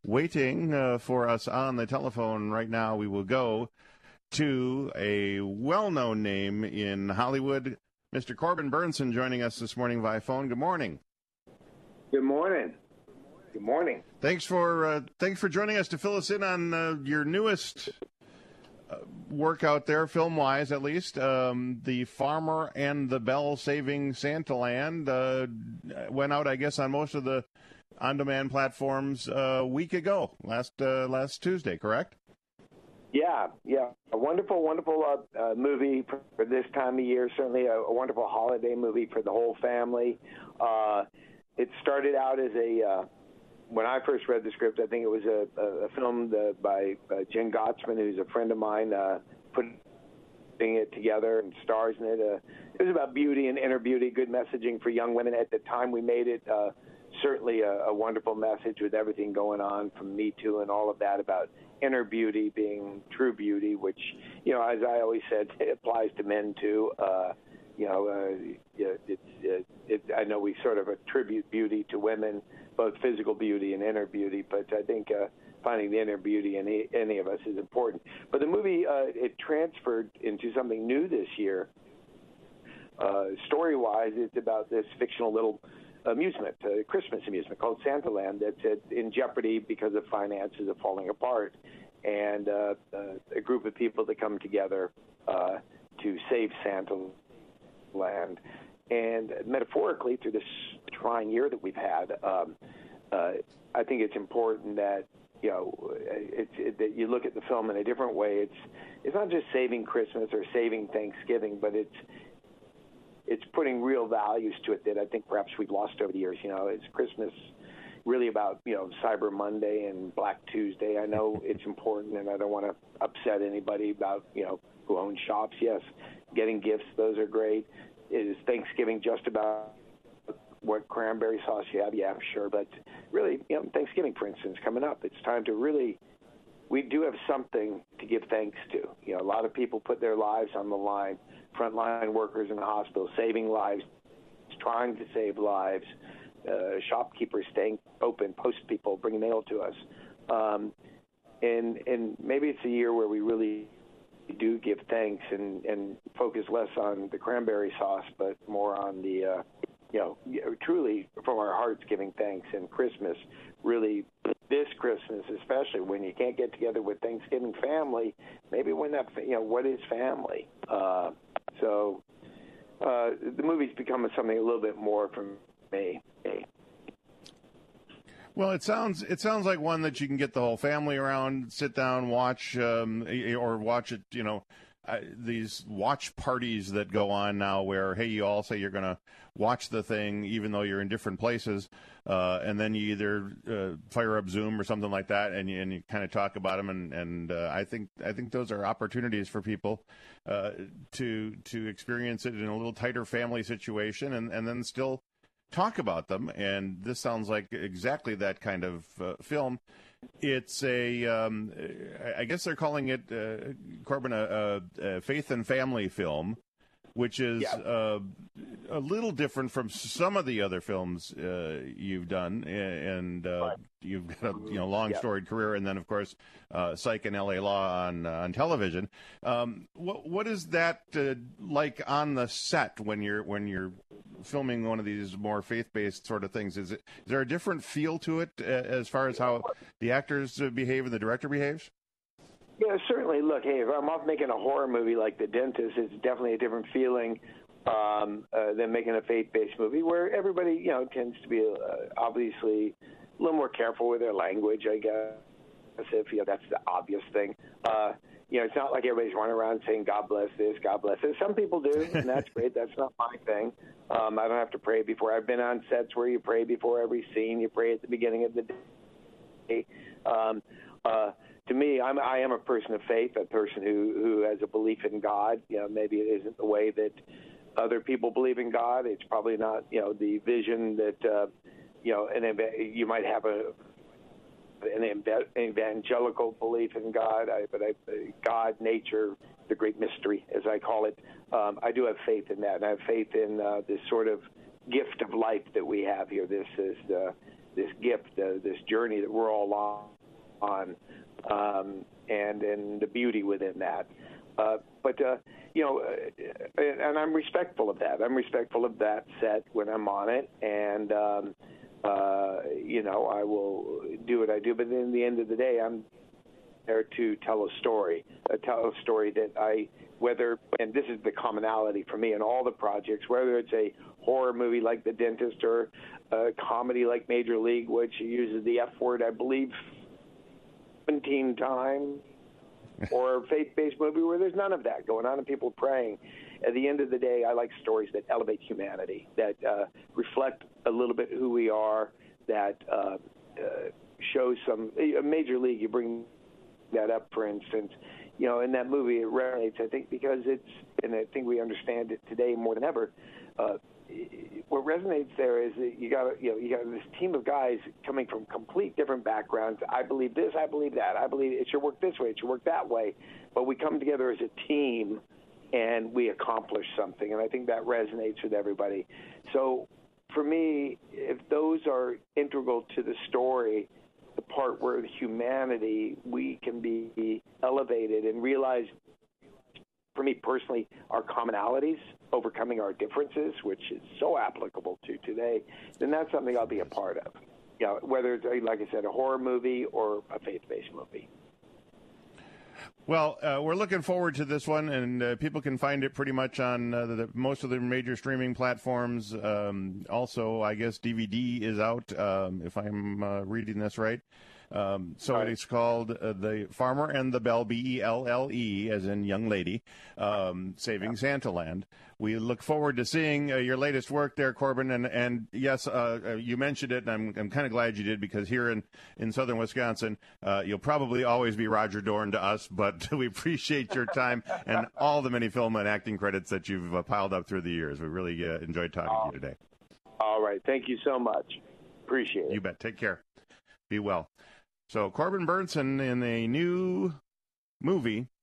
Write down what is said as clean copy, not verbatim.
waiting for us on the telephone right now. We will go to a well-known name in Hollywood, Mr. Corbin Bernsen, joining us this morning via phone. Good morning. Good morning. Good morning. Thanks for joining us to fill us in on your newest work out there, film-wise at least. The Farmer and the Belle Saving Santaland went out, I guess, on most of the on-demand platforms a week ago, last Tuesday, correct? Yeah. A wonderful movie for this time of year. Certainly a wonderful holiday movie for the whole family. It started out as when I first read the script, I think it was a film by Jen Gottsman, who's a friend of mine, putting it together and stars in it. It was about beauty and inner beauty, good messaging for young women. At the time we made it, certainly a wonderful message with everything going on from Me Too and all of that about inner beauty being true beauty, which, as I always said, it applies to men too. I know we sort of attribute beauty to women, both physical beauty and inner beauty, but I think finding the inner beauty in any of us is important. But the movie, it transferred into something new this year. Story-wise, it's about this fictional little amusement, Christmas amusement called Santaland that's in jeopardy because of finances are falling apart, and a group of people that come together to save Santaland. And metaphorically, through this trying year that we've had, I think it's important that that you look at the film in a different way. It's not just saving Christmas or saving Thanksgiving, but it's putting real values to it that I think perhaps we've lost over the years. It's Christmas really about, Cyber Monday and Black Tuesday. I know it's important, and I don't want to upset anybody about, who owns shops. Yes, getting gifts, those are great. Is Thanksgiving just about what cranberry sauce you have? Yeah, sure. But really, Thanksgiving, for instance, coming up, it's time to really, we do have something to give thanks to. A lot of people put their lives on the line, frontline workers in the hospital, saving lives, trying to save lives, shopkeepers staying open, post people bringing mail to us. And maybe it's a year where we really do give thanks and focus less on the cranberry sauce, but more on the, truly from our hearts giving thanks. And Christmas, really this Christmas, especially when you can't get together with Thanksgiving family, maybe when that, what is family? So the movie's become something a little bit more from me. Well, it sounds like one that you can get the whole family around, sit down, watch, or watch it. These watch parties that go on now, where you all say you're going to watch the thing, even though you're in different places, and then you either fire up Zoom or something like that, and you kind of talk about them. And I think those are opportunities for people to experience it in a little tighter family situation, and then still talk about them. And this sounds like exactly that kind of film. It's I guess they're calling it, Corbin, a faith and family film, which is a little different from some of the other films you've done, and right. You've got a long storied career, and then of course Psych and L.A. Law on television. What is that like on the set when you're filming one of these more faith-based sort of things? Is there a different feel to it as far as how the actors behave and the director behaves? Yeah, certainly. Look, if I'm off making a horror movie like The Dentist, it's definitely a different feeling than making a faith-based movie where everybody, tends to be obviously a little more careful with their language, I guess, if that's the obvious thing. It's not like everybody's running around saying, God bless this, God bless this. Some people do, and that's great. That's not my thing. I don't have to pray before. I've been on sets where you pray before every scene. You pray at the beginning of the day. To me, I am a person of faith, a person who has a belief in God. Maybe it isn't the way that other people believe in God. It's probably not, the vision that, you might have an evangelical belief in God, but God, nature, the great mystery, as I call it. I do have faith in that, and I have faith in this sort of gift of life that we have here. This gift, this journey that we're all on, and the beauty within that. But and I'm respectful of that. I'm respectful of that set when I'm on it, and I will do what I do. But in the end of the day, I'm there to tell a story that and this is the commonality for me in all the projects, whether it's a horror movie like The Dentist or a comedy like Major League, which uses the F word, I believe, 17 times, or a faith-based movie where there's none of that going on and people praying. At the end of the day, I like stories that elevate humanity, that reflect a little bit who we are, that shows some Major League. You bring that up, for instance, in that movie it resonates, I think, because and I think we understand it today more than ever. What resonates there is that you got this team of guys coming from complete different backgrounds. I believe this, I believe that, I believe it should work this way, it should work that way, but we come together as a team and we accomplish something, and I think that resonates with everybody. So for me, if those are integral to the story, the part where the humanity, we can be elevated and realize, for me personally, our commonalities, overcoming our differences, which is so applicable to today, then that's something I'll be a part of. Whether it's, like I said, a horror movie or a faith-based movie. Well, we're looking forward to this one, and people can find it pretty much on most of the major streaming platforms. Also, I guess DVD is out, if I'm reading this right. So right. It is called The Farmer and the Belle, Belle, as in young lady, Saving Santaland. We look forward to seeing your latest work there, Corbin. And yes, you mentioned it, and I'm kind of glad you did, because here in southern Wisconsin, you'll probably always be Roger Dorn to us, but we appreciate your time and all the many film and acting credits that you've piled up through the years. We really enjoyed talking to you today. All right. Thank you so much. Appreciate it. You bet. Take care. Be well. So Corbin Bernsen in a new movie